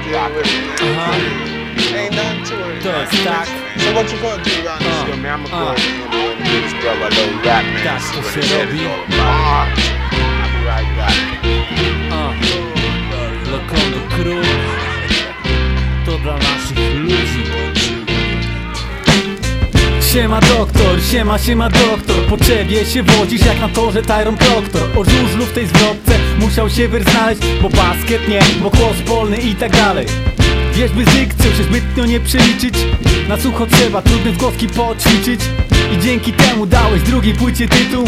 Ain't nothing to it. To jest tak. So what you gonna do around this year, man? I'ma go and discover those rap man. Tak to się robi. I'll be right back. Lokondo Crew to dla naszych ludzi. Siema doktor, siema doktor. Po ciebie się wodzisz jak na torze Tyron Proctor. O żużlu w tej zwrotce musiał się wyr znaleźć, bo basket nie, bo kłos polny i tak dalej. Wiesz, by z dykcją się zbytnio nie przeliczyć. Na sucho trzeba trudne zgłoski poćwiczyć. I dzięki temu dałeś drugiej płycie tytuł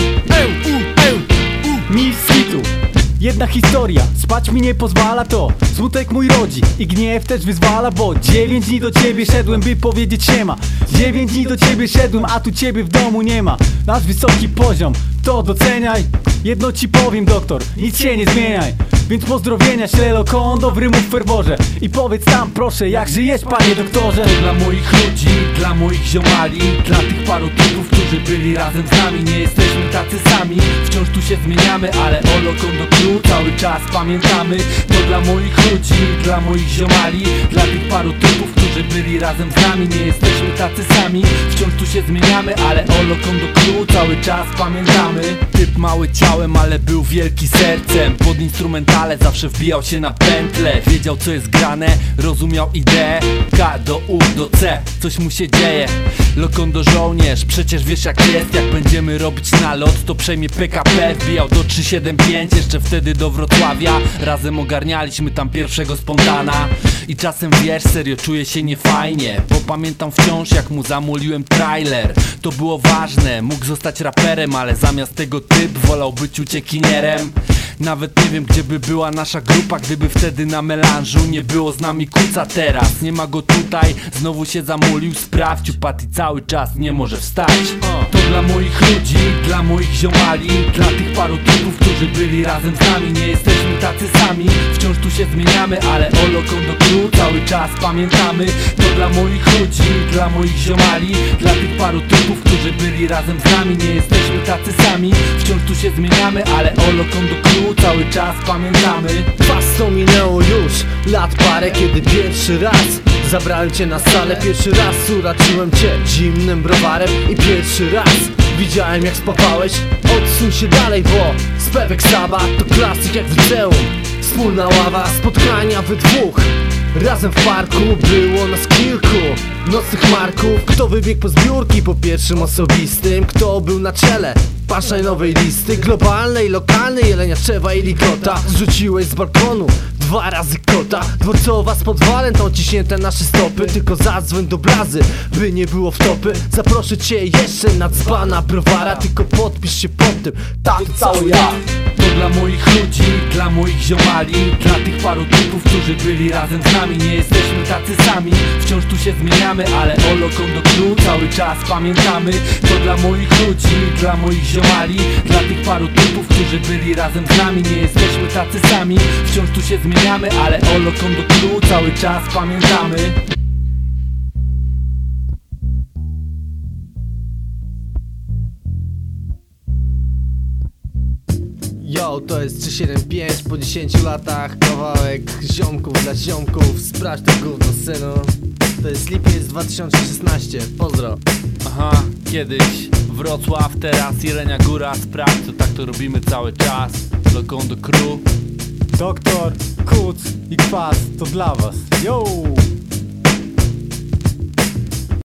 Mistrz hitu. Jedna historia, spać mi nie pozwala to. Smutek mój rodzi i gniew też wyzwala, bo 9 dni do ciebie szedłem, by powiedzieć siema. 9 dni do ciebie szedłem, a tu ciebie w domu nie ma. Nasz wysoki poziom, to doceniaj. Jedno ci powiem doktor, nic się nie zmieniaj. Więc pozdrowienia ślę Lokondo w rymów ferworze. I powiedz tam proszę, jak żyjesz panie doktorze. To dla moich ludzi, dla moich ziomali, dla tych paru typów, którzy byli razem z nami. Nie jesteśmy tacy sami, wciąż tu się zmieniamy, ale o Lokondo Crew cały czas pamiętamy. To dla moich ludzi, dla moich ziomali, dla tych paru typów, którzy byli razem z nami. Nie jesteśmy tacy sami, wciąż tu się zmieniamy, ale o Lokondo Crew cały czas pamiętamy. Typ mały ciałem, ale był wielki sercem. Pod instrumentale zawsze wbijał się na pętle. Wiedział co jest grane, rozumiał ideę. K do U do C, coś mu się dzieje. Lokondo żołnierz, przecież wiesz jak jest. Jak będziemy robić nalot, to przejmie PKP. Wbijał do 375, jeszcze wtedy do Wrocławia. Razem ogarnialiśmy tam pierwszego spontana. I czasem wiesz, serio czuję się niefajnie, bo pamiętam wciąż jak mu zamuliłem trailer. To było ważne, mógł zostać raperem, ale zamiast tego typ wolał być uciekinierem. Nawet nie wiem gdzie by była nasza grupa, gdyby wtedy na melanżu nie było z nami Kuca. Teraz nie ma go tutaj, znowu się zamulił. Sprawdź, upadł i cały czas nie może wstać. To dla moich ludzi, dla moich ziomali, dla tych paru typów, którzy byli razem z nami. Nie jesteśmy tacy sami, wciąż tu się zmieniamy, ale o Lokondo Crew cały czas pamiętamy. To dla moich ludzi, dla moich ziomali, dla tych paru typów, którzy byli razem z nami. Nie jesteśmy tacy sami, wciąż tu się zmieniamy, ale o Lokondo Crew cały czas pamiętamy. To minęło już lat parę, kiedy pierwszy raz zabrałem cię na salę. Pierwszy raz uraczyłem cię zimnym browarem i pierwszy raz widziałem jak spawałeś. Odsuń się dalej, bo Spewek Sabbat to klasyk jak w liceum. Wspólna ława, spotkania we dwóch. Razem w parku było nas kilku nocnych marków. Kto wybiegł po zbiórki po pierwszym osobistym, kto był na czele punchline'owej listy globalnej, lokalnej, Jeleniaczewa i Ligota. Zrzuciłeś z balkonu 2 razy kota. Dworcowa z podwalem to ciśnięte nasze stopy. Tylko zadzwoń do blazy, by nie było wtopy. Zaproszę cię jeszcze na dzbana browara, tylko podpisz się pod tym, tak cały ja. To dla moich ludzi, dla moich ziomali, dla tych paru typów, którzy byli razem z nami. Nie jesteśmy tacy sami, wciąż tu się zmieniamy, ale o Lokondo Crew cały czas pamiętamy. To dla moich ludzi, dla moich ziomali, dla tych paru typów, którzy byli razem z nami. Nie jesteśmy tacy sami, wciąż tu się zmieniamy, ale o Lokondo Crew cały czas pamiętamy. Yo, to jest 375 po 10 latach. Kawałek ziomków dla ziomków. Sprawdź to gówno, synu. To jest lipiec 2016, pozdro. Aha, kiedyś Wrocław, teraz Jelenia Góra. Sprawdź, to tak to robimy cały czas. Lokondo Crew. Doktor, Kuc i Kwas to dla was. Yo!